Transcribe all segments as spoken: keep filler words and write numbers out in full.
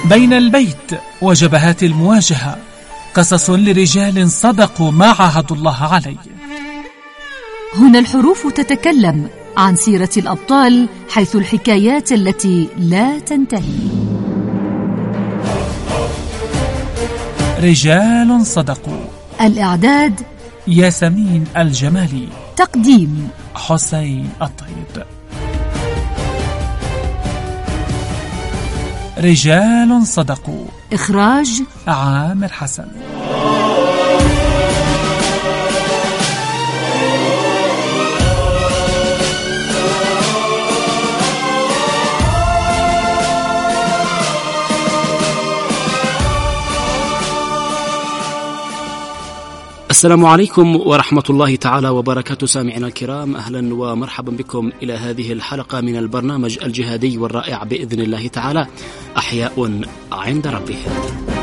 بين البيت وجبهات المواجهة، قصص لرجال صدقوا ما عاهدوا الله عليه. هنا الحروف تتكلم عن سيرة الأبطال، حيث الحكايات التي لا تنتهي. رجال صدقوا. الإعداد ياسمين الجمالي. تقديم حسين الطيب. رجال صدقوا. إخراج عامر حسن. السلام عليكم ورحمة الله تعالى وبركاته. سامعنا الكرام، أهلا ومرحبا بكم إلى هذه الحلقة من البرنامج الجهادي والرائع بإذن الله تعالى، أحياء عند ربهم.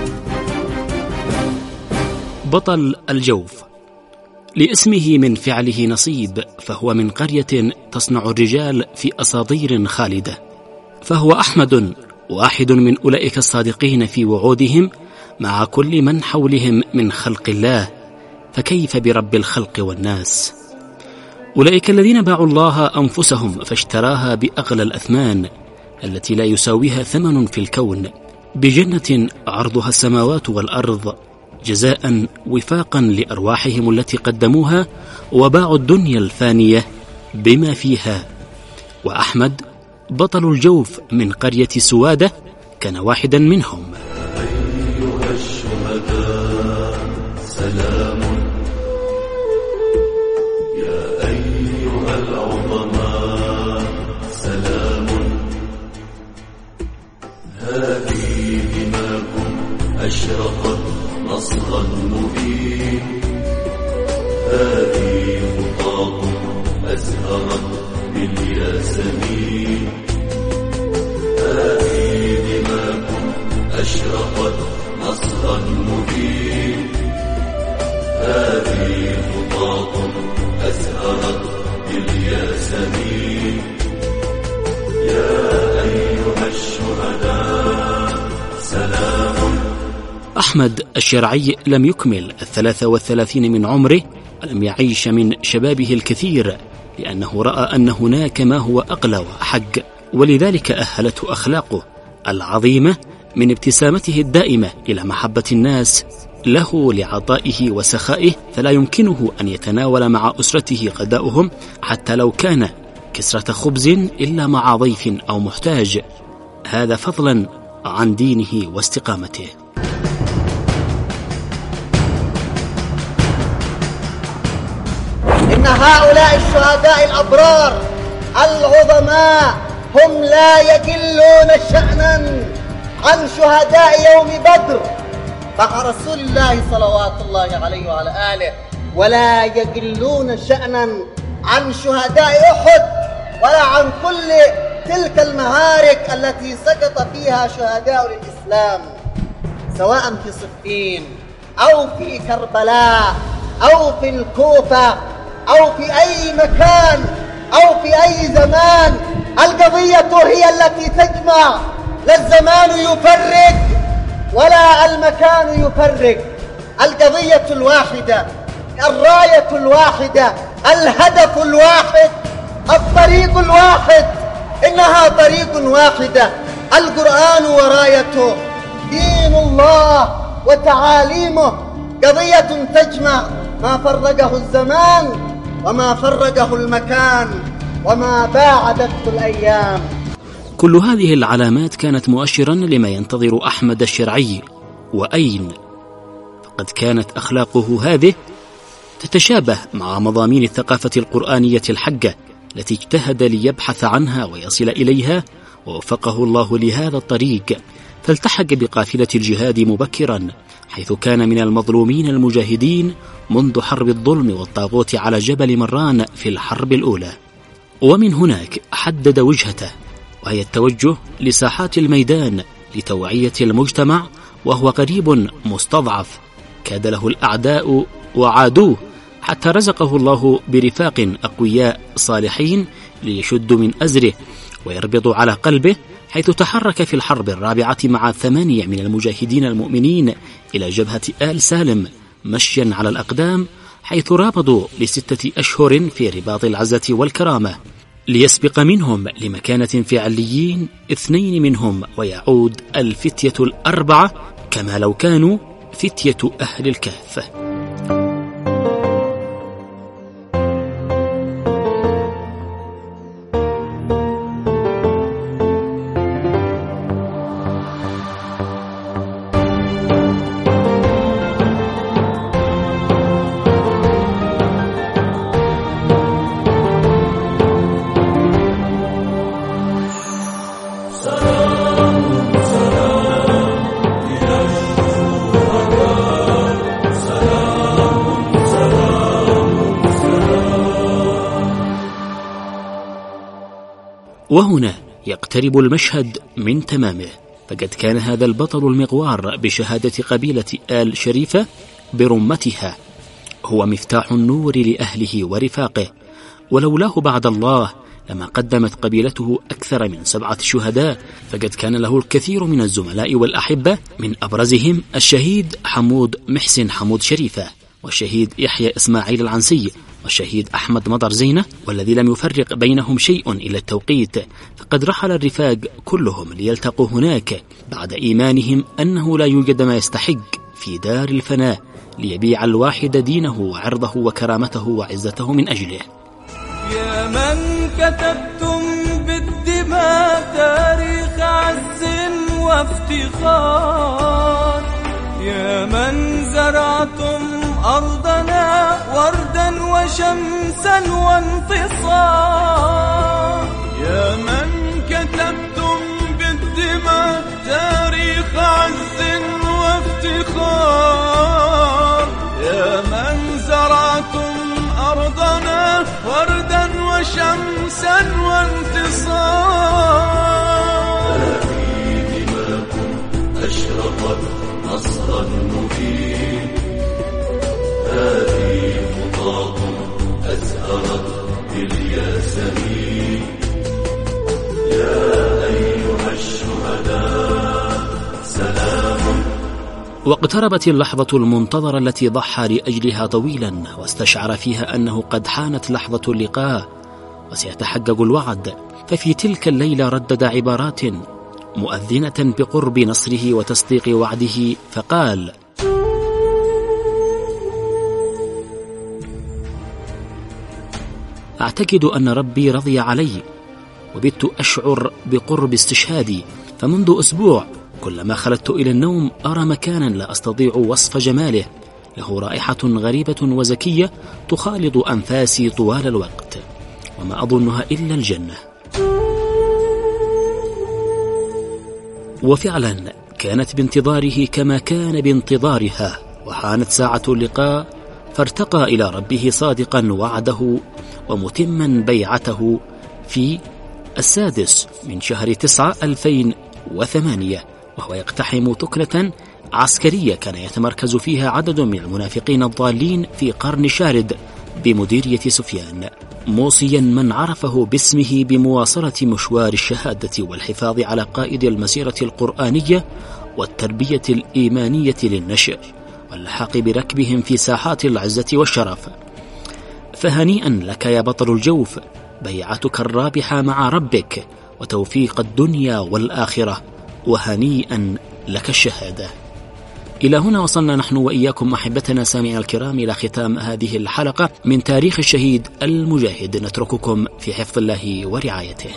بطل الجوف لاسمه من فعله نصيب، فهو من قرية تصنع الرجال في أساطير خالدة، فهو أحمد، واحد من أولئك الصادقين في وعودهم مع كل من حولهم من خلق الله، فكيف برب الخلق والناس؟ أولئك الذين باعوا الله أنفسهم فاشتراها بأغلى الأثمان التي لا يساويها ثمن في الكون، بجنة عرضها السماوات والأرض، جزاء وفاقا لأرواحهم التي قدموها، وباعوا الدنيا الفانية بما فيها. وأحمد بطل الجوف من قرية سوادة كان واحدا منهم. أيها الشهداء سلام، يا أيها العظماء سلام، هذه دماكم أشرقت نصرا مبين، هذه خطاكم أزهرت بالياسمين، هذه دماكم أشرقت نصرا مبين، هذه خطاكم أزهرت بالياسمين، يا أيها الشهداء سلام. أحمد الشرعي لم يكمل الثلاثة والثلاثين من عمره، ولم يعيش من شبابه الكثير، لأنه رأى أن هناك ما هو أقلى وأحق، ولذلك أهلته أخلاقه العظيمة من ابتسامته الدائمة إلى محبة الناس له لعطائه وسخائه، فلا يمكنه أن يتناول مع أسرته غداؤهم حتى لو كان كسرة خبز إلا مع ضيف أو محتاج، هذا فضلا عن دينه واستقامته. إن هؤلاء الشهداء الأبرار العظماء هم لا يقلون شأنا عن شهداء يوم بدر مع رسول الله صلوات الله عليه وعلى آله، ولا يقلون شأنا عن شهداء أحد، ولا عن كل تلك المعارك التي سقط فيها شهداء الإسلام، سواء في صفين أو في كربلاء أو في الكوفة أو في أي مكان أو في أي زمان. القضية هي التي تجمع، لا الزمان يفرق ولا المكان يفرق، القضية الواحدة، الراية الواحدة، الهدف الواحد، الطريق الواحد، إنها طريق واحدة، القرآن ورايته، دين الله وتعاليمه، قضية تجمع ما فرقه الزمان وما فرقه المكان وما باعدته الأيام. كل هذه العلامات كانت مؤشرا لما ينتظر أحمد الشرعي، وأين؟ فقد كانت أخلاقه هذه تتشابه مع مضامين الثقافة القرآنية الحقة التي اجتهد ليبحث عنها ويصل إليها، ووفقه الله لهذا الطريق، فالتحق بقافلة الجهاد مبكرا، حيث كان من المظلومين المجاهدين منذ حرب الظلم والطاغوت على جبل مران في الحرب الأولى. ومن هناك حدد وجهته، وهي التوجه لساحات الميدان لتوعية المجتمع، وهو قريب مستضعف كاد له الأعداء وعادوه، حتى رزقه الله برفاق أقوياء صالحين ليشدوا من أزره ويربطوا على قلبه، حيث تحرك في الحرب الرابعة مع ثمانية من المجاهدين المؤمنين إلى جبهة آل سالم مشيا على الأقدام، حيث رابضوا لستة أشهر في رباط العزة والكرامة، ليسبق منهم لمكانة في عليين اثنين منهم ويعود الفتية الأربعة كما لو كانوا فتية أهل الكهف. وهنا يقترب المشهد من تمامه، فقد كان هذا البطل المغوار بشهادة قبيلة آل شريفة برمتها هو مفتاح النور لأهله ورفاقه، ولولاه بعد الله لما قدمت قبيلته أكثر من سبعة شهداء، فقد كان له الكثير من الزملاء والأحبة، من أبرزهم الشهيد حمود محسن حمود شريفة، والشهيد يحيى إسماعيل العنسي، والشهيد أحمد مضر زينة، والذي لم يفرق بينهم شيء إلى التوقيت، فقد رحل الرفاق كلهم ليلتقوا هناك بعد إيمانهم أنه لا يوجد ما يستحق في دار الفناء ليبيع الواحد دينه وعرضه وكرامته وعزته من أجله. يا من كتبتم بالدماء تاريخ عز وافتخار، يا من زرعتم أرضنا وردا وشمسا وانتصار، يا من كتبتم بالدماء تاريخ عز وافتخار، يا من زرعتم أرضنا وردا وشمسا وانتصار. هذه دماءكم أشرقت نصرا مبين، هذه خطاكم أزهرت بالياسمين، يا أيها الشهداء سلام. واقتربت اللحظة المنتظرة التي ضحى لأجلها طويلا، واستشعر فيها أنه قد حانت لحظة اللقاء وسيتحقق الوعد، ففي تلك الليلة ردد عبارات مؤذنة بقرب نصره وتصديق وعده، فقال: أعتقد أن ربي رضي علي، وبت أشعر بقرب استشهادي، فمنذ أسبوع كلما خلدت إلى النوم أرى مكانا لا أستطيع وصف جماله، له رائحة غريبة وزكية تخالط أنفاسي طوال الوقت، وما أظنها إلا الجنة. وفعلا كانت بانتظاره كما كان بانتظارها، وحانت ساعة اللقاء، فارتقى إلى ربه صادقا وعده ومتما بيعته في السادس من شهر تسعة ألفين وثمانية، وهو يقتحم ثكنة عسكرية كان يتمركز فيها عدد من المنافقين الضالين في قرن شارد بمديرية سفيان، موصيا من عرفه باسمه بمواصلة مشوار الشهادة والحفاظ على قائد المسيرة القرآنية والتربية الإيمانية للنشر، واللحاق بركبهم في ساحات العزة والشرف. فهنيئا لك يا بطل الجوف، بيعتك الرابحة مع ربك، وتوفيق الدنيا والآخرة، وهنيئا لك الشهادة. إلى هنا وصلنا نحن وإياكم أحبتنا سامعي الكرام إلى ختام هذه الحلقة من تاريخ الشهيد المجاهد، نترككم في حفظ الله ورعايته.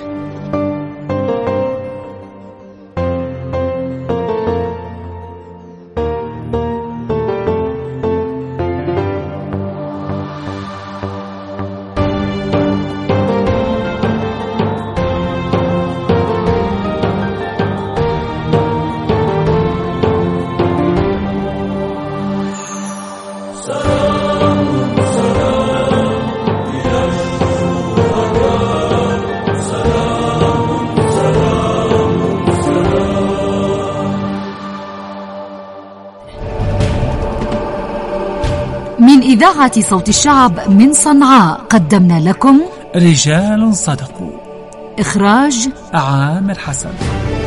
من إذاعة صوت الشعب من صنعاء قدمنا لكم رجال صدقوا، إخراج عامر حسن.